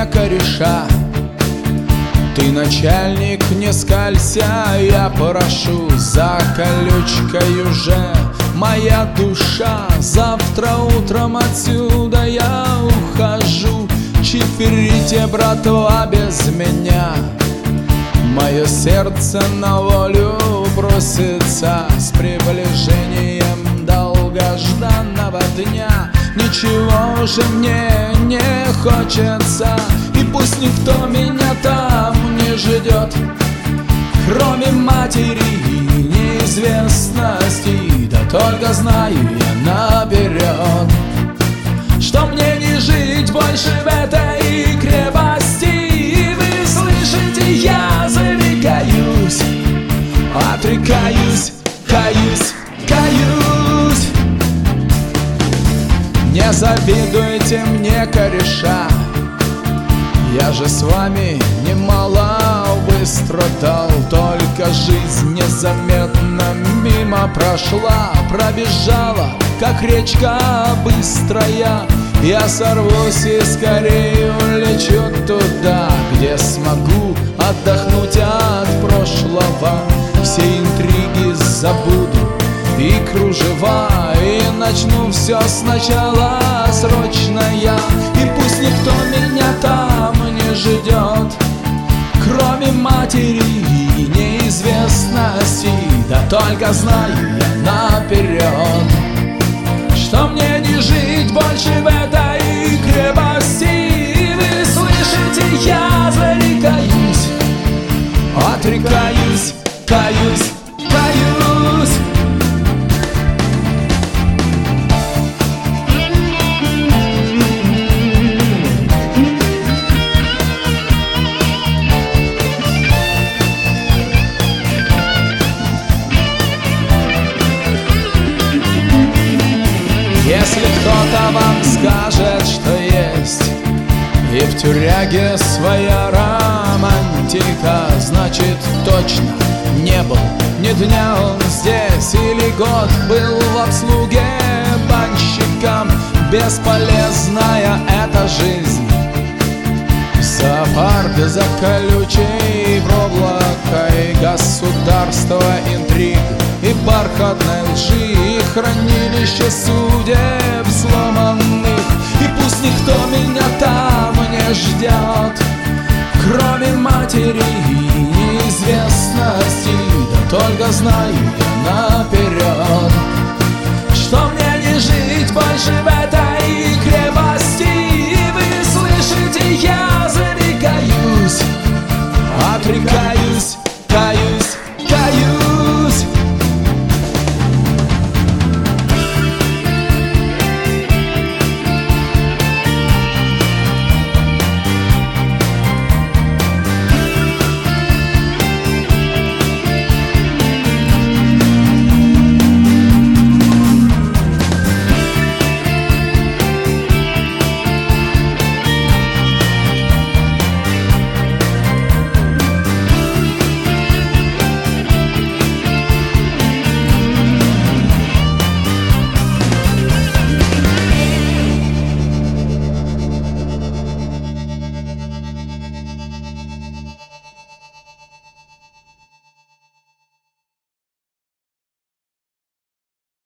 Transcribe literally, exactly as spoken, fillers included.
мне кореша. Ты, начальник, не скалься, я прошу, за колючкой уже моя душа. Завтра утром отсюда я ухожу. Чиферите, братва, без меня. Мое сердце на волю просится с приближением долгожданного дня. Ничего уже мне не хочется, и пусть никто меня там не ждет, кроме матери и неизвестности. Да только знаю я наперед, что мне не жить больше в этой крепости. И вы слышите, я зарекаюсь, отрекаюсь, каюсь, каюсь. Не завидуйте мне, кореша, я же с вами немало быстро дал. Только жизнь незаметно мимо прошла, пробежала, как речка быстрая. Я сорвусь и скорее улечу туда, где смогу отдохнуть от прошлого. Все интриги забуду и кружева, и начну все сначала срочно я. И пусть никто меня там не ждет, кроме матери и неизвестности. Да только знаю я наперед, что мне не жить больше в этой крепости. И вы слышите, я зарекаюсь, отрекаюсь, каюсь, каюсь. Если кто-то вам скажет, что есть и в тюряге своя романтика, значит точно не был ни дня он здесь, или год был в обслуге банщиком. Бесполезная эта жизнь, зоопарк за колючей проволокой, государство интриг и бархатной лжи, и хранилище судеб сломанных. И пусть никто меня там не ждет, кроме матери и неизвестности. Да только знаю я наперед,